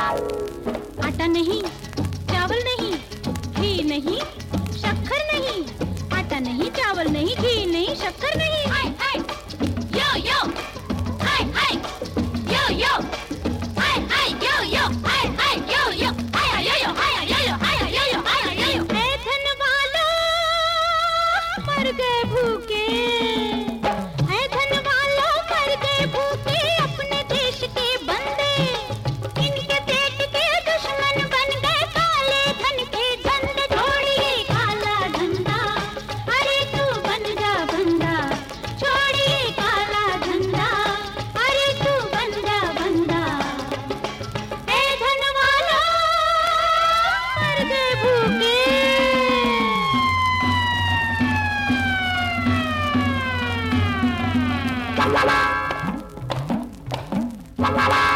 आटा नहीं, चावल नहीं, घी नहीं, शक्कर नहीं। आटा नहीं, चावल नहीं, घी नहीं, शक्कर नहीं। हाय हाय यो यो, हाय हाय यो यो, हाय हाय यो यो, हाय हाय यो यो, हाय यो यो, हाय यो यो, हाय यो यो, हाय यो यो। ऐ धन वालों मर गए भूखे, ऐ धन वालों मर गए भूखे, अपने देश के बंदे इनके पेट के दुश्मन बन गए, काले धन के धंधे। छोड़िए काला धंधा, अरे तू बन जा बंदा, छोड़िए काला धंधा, अरे तू बन जा बंदा। ऐ धन वालों मर गए भूखे। La la la. La la la.